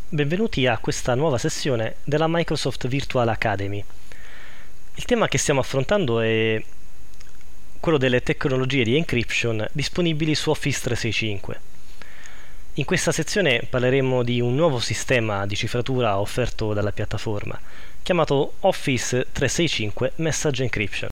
benvenuti a questa nuova sessione della Microsoft Virtual Academy. Il tema che stiamo affrontando è quello delle tecnologie di encryption disponibili su Office 365. In questa sezione parleremo di un nuovo sistema di cifratura offerto dalla piattaforma, chiamato Office 365 Message Encryption.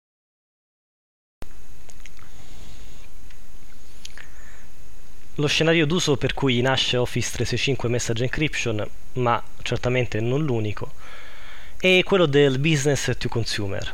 Lo scenario d'uso per cui nasce Office 365 Message Encryption, ma certamente non l'unico, è quello del business to consumer.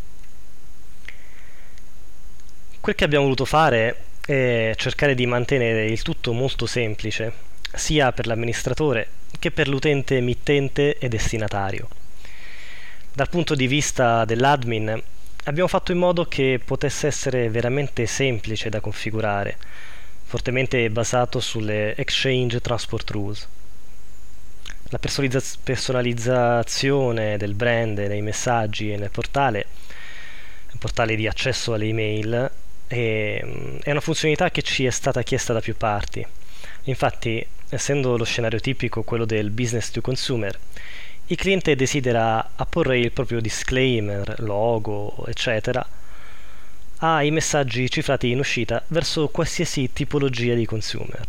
Quel che abbiamo voluto fare è cercare di mantenere il tutto molto semplice, sia per l'amministratore che per l'utente mittente e destinatario. Dal punto di vista dell'admin, abbiamo fatto in modo che potesse essere veramente semplice da configurare, fortemente basato sulle Exchange Transport Rules. La personalizzazione del brand nei messaggi e nel portale di accesso alle email, è una funzionalità che ci è stata chiesta da più parti. Infatti, essendo lo scenario tipico quello del business to consumer, il cliente desidera apporre il proprio disclaimer, logo, eccetera, ai messaggi cifrati in uscita verso qualsiasi tipologia di consumer.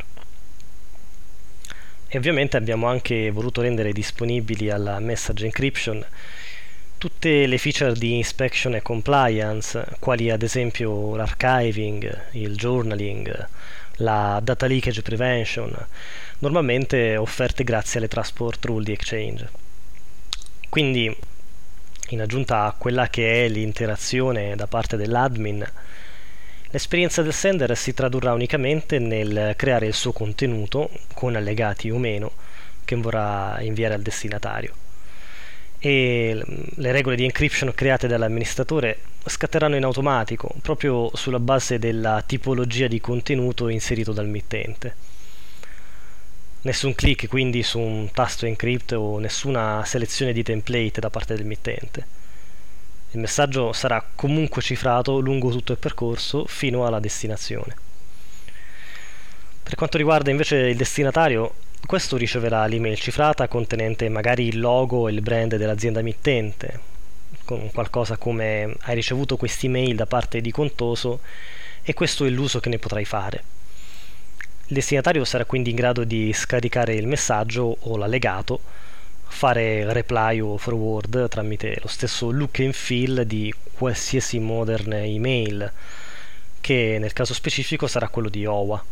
E ovviamente abbiamo anche voluto rendere disponibili alla message encryption tutte le feature di inspection e compliance, quali ad esempio l'archiving, il journaling, la data leakage prevention, normalmente offerte grazie alle transport rule di Exchange. Quindi, in aggiunta a quella che è l'interazione da parte dell'admin, l'esperienza del sender si tradurrà unicamente nel creare il suo contenuto, con allegati o meno, che vorrà inviare al destinatario. E le regole di encryption create dall'amministratore scatteranno in automatico, proprio sulla base della tipologia di contenuto inserito dal mittente. Nessun click quindi su un tasto encrypt o nessuna selezione di template da parte del mittente. Il messaggio sarà comunque cifrato lungo tutto il percorso fino alla destinazione. Per quanto riguarda invece il destinatario, questo riceverà l'email cifrata contenente magari il logo e il brand dell'azienda mittente, con qualcosa come: hai ricevuto quest'email da parte di Contoso e questo è l'uso che ne potrai fare. Il destinatario sarà quindi in grado di scaricare il messaggio o l'allegato, fare reply o forward tramite lo stesso look and feel di qualsiasi modern email, che nel caso specifico sarà quello di OWA.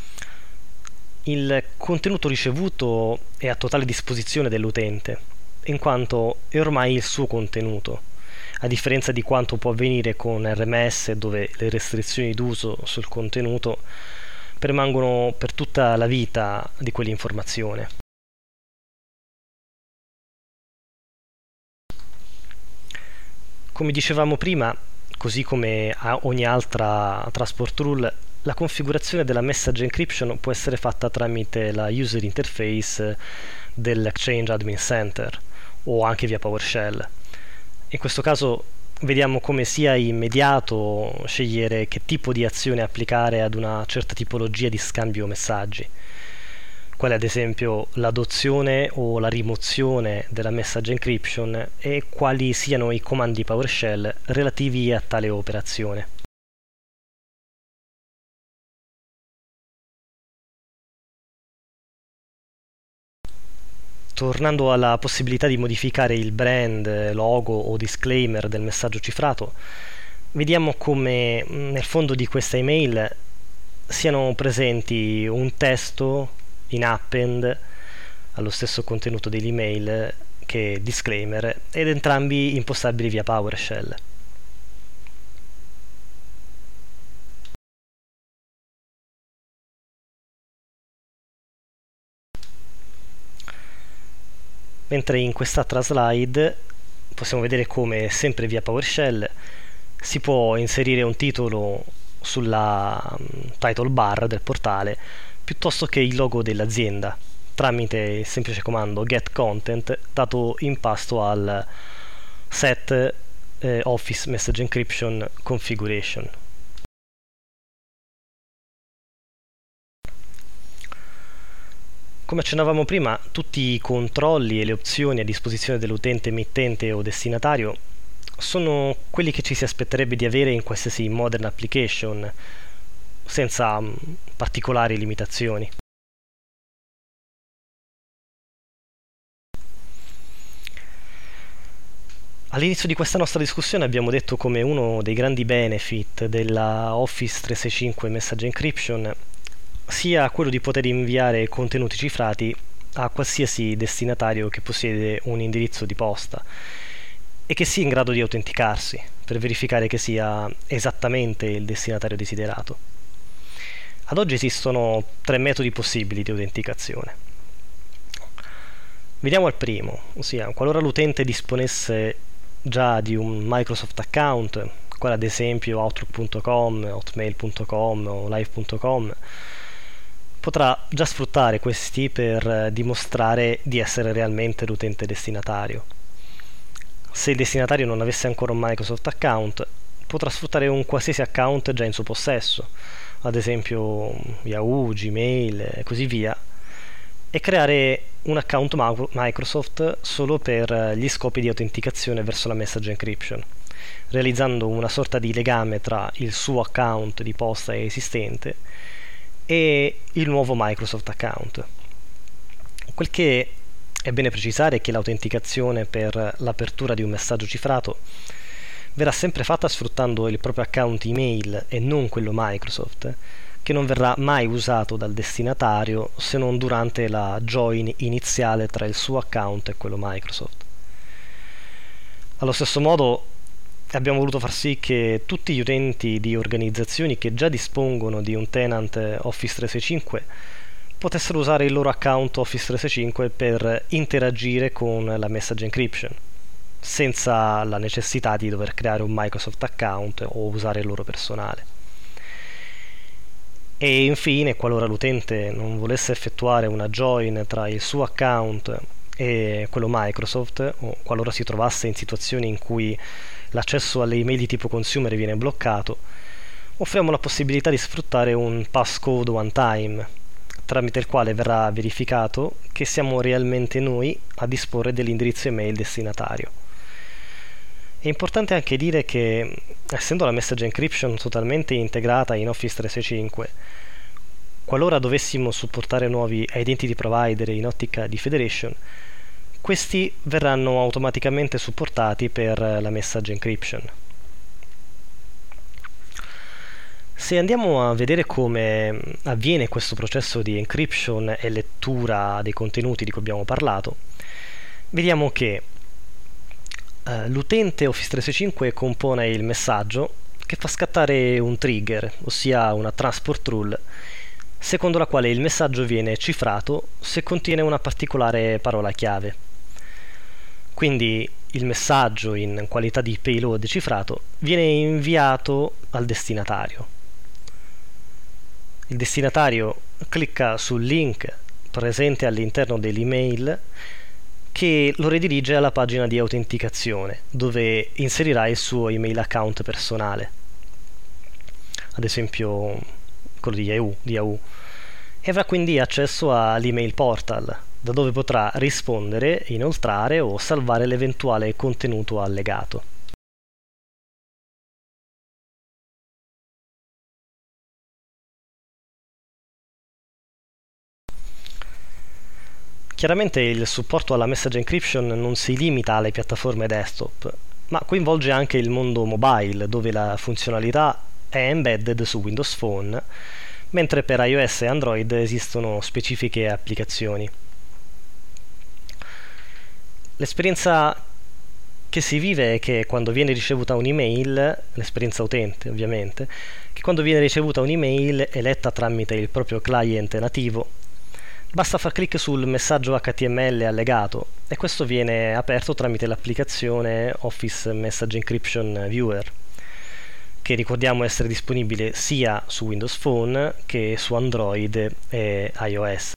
Il contenuto ricevuto è a totale disposizione dell'utente, in quanto è ormai il suo contenuto, a differenza di quanto può avvenire con RMS, dove le restrizioni d'uso sul contenuto permangono per tutta la vita di quell'informazione. Come dicevamo prima, così come a ogni altra transport rule, la configurazione della message encryption può essere fatta tramite la user interface dell'Exchange Admin Center o anche via PowerShell. In questo caso vediamo come sia immediato scegliere che tipo di azione applicare ad una certa tipologia di scambio messaggi, quale ad esempio l'adozione o la rimozione della message encryption, e quali siano i comandi PowerShell relativi a tale operazione. Tornando alla possibilità di modificare il brand, logo o disclaimer del messaggio cifrato, vediamo come nel fondo di questa email siano presenti un testo in append allo stesso contenuto dell'email che disclaimer, ed entrambi impostabili via PowerShell. Mentre in quest'altra slide possiamo vedere come, sempre via PowerShell, si può inserire un titolo sulla title bar del portale piuttosto che il logo dell'azienda, tramite il semplice comando getContent dato in pasto al set Office Message Encryption Configuration. Come accennavamo prima, tutti i controlli e le opzioni a disposizione dell'utente emittente o destinatario sono quelli che ci si aspetterebbe di avere in qualsiasi modern application, senza particolari limitazioni. All'inizio di questa nostra discussione abbiamo detto come uno dei grandi benefit della Office 365 Message Encryption sia quello di poter inviare contenuti cifrati a qualsiasi destinatario che possiede un indirizzo di posta e che sia in grado di autenticarsi per verificare che sia esattamente il destinatario desiderato. Ad oggi esistono 3 metodi possibili di autenticazione. Vediamo il primo, ossia qualora l'utente disponesse già di un Microsoft account, quale ad esempio Outlook.com, Hotmail.com o Live.com, potrà già sfruttare questi per dimostrare di essere realmente l'utente destinatario. Se il destinatario non avesse ancora un Microsoft account, potrà sfruttare un qualsiasi account già in suo possesso, ad esempio Yahoo, Gmail e così via, e creare un account Microsoft solo per gli scopi di autenticazione verso la message encryption, realizzando una sorta di legame tra il suo account di posta esistente e il nuovo Microsoft account. Quel che è bene precisare è che l'autenticazione per l'apertura di un messaggio cifrato verrà sempre fatta sfruttando il proprio account email e non quello Microsoft, che non verrà mai usato dal destinatario se non durante la join iniziale tra il suo account e quello Microsoft. Allo stesso modo abbiamo voluto far sì che tutti gli utenti di organizzazioni che già dispongono di un tenant Office 365 potessero usare il loro account Office 365 per interagire con la message encryption, senza la necessità di dover creare un Microsoft account o usare il loro personale. E infine, qualora l'utente non volesse effettuare una join tra il suo account e quello Microsoft, o qualora si trovasse in situazioni in cui l'accesso alle email di tipo consumer viene bloccato, offriamo la possibilità di sfruttare un passcode one time, tramite il quale verrà verificato che siamo realmente noi a disporre dell'indirizzo email destinatario. È importante anche dire che, essendo la message encryption totalmente integrata in Office 365, qualora dovessimo supportare nuovi identity provider in ottica di federation, questi verranno automaticamente supportati per la message encryption. Se andiamo a vedere come avviene questo processo di encryption e lettura dei contenuti di cui abbiamo parlato, vediamo che l'utente Office 365 compone il messaggio che fa scattare un trigger, ossia una transport rule, secondo la quale il messaggio viene cifrato se contiene una particolare parola chiave. Quindi il messaggio, in qualità di payload cifrato, viene inviato al destinatario. Il destinatario clicca sul link presente all'interno dell'email che lo redirige alla pagina di autenticazione, dove inserirà il suo email account personale, ad esempio quello di Yahoo, e avrà quindi accesso all'email portal, da dove potrà rispondere, inoltrare o salvare l'eventuale contenuto allegato. Chiaramente il supporto alla message encryption non si limita alle piattaforme desktop, ma coinvolge anche il mondo mobile, dove la funzionalità è embedded su Windows Phone, mentre per iOS e Android esistono specifiche applicazioni. L'esperienza che si vive è che quando viene ricevuta un'email, l'esperienza utente ovviamente, che quando viene ricevuta un'email è letta tramite il proprio client nativo, basta far clic sul messaggio HTML allegato e questo viene aperto tramite l'applicazione Office Message Encryption Viewer, che ricordiamo essere disponibile sia su Windows Phone che su Android e iOS.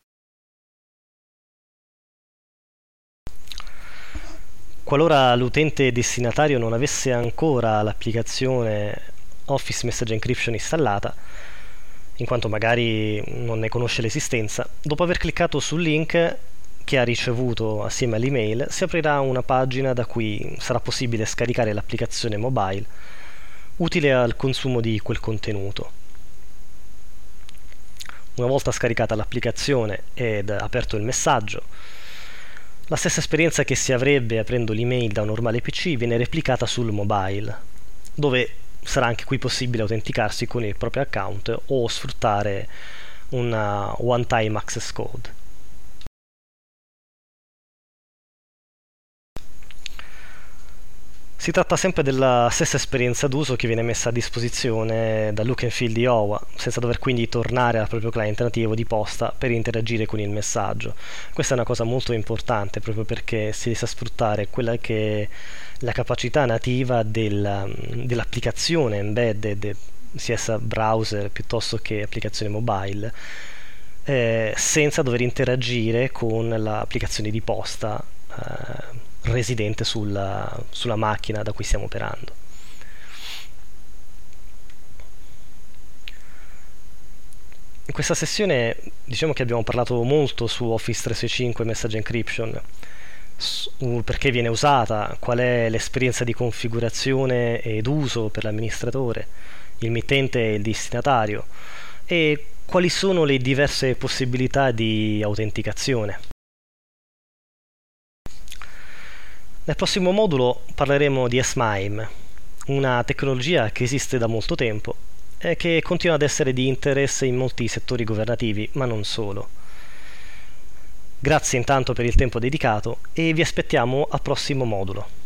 Qualora l'utente destinatario non avesse ancora l'applicazione Office Message Encryption installata, in quanto magari non ne conosce l'esistenza. Dopo aver cliccato sul link che ha ricevuto assieme all'email, si aprirà una pagina da cui sarà possibile scaricare l'applicazione mobile utile al consumo di quel contenuto. Una volta scaricata l'applicazione ed aperto il messaggio, la stessa esperienza che si avrebbe aprendo l'email da un normale PC viene replicata sul mobile, dove sarà anche qui possibile autenticarsi con il proprio account o sfruttare una one-time access code. Si tratta sempre della stessa esperienza d'uso che viene messa a disposizione dal look and feel di OWA, senza dover quindi tornare al proprio client nativo di posta per interagire con il messaggio. Questa è una cosa molto importante proprio perché si riesce a sfruttare quella che è la capacità nativa dell'applicazione embedded, sia essa browser piuttosto che applicazione mobile, senza dover interagire con l'applicazione di posta residente sulla macchina da cui stiamo operando. In questa sessione diciamo che abbiamo parlato molto su Office 365 Message Encryption, perché viene usata, qual è l'esperienza di configurazione ed uso per l'amministratore, il mittente e il destinatario, e quali sono le diverse possibilità di autenticazione. Nel prossimo modulo parleremo di S-MIME, una tecnologia che esiste da molto tempo e che continua ad essere di interesse in molti settori governativi, ma non solo. Grazie intanto per il tempo dedicato e vi aspettiamo al prossimo modulo.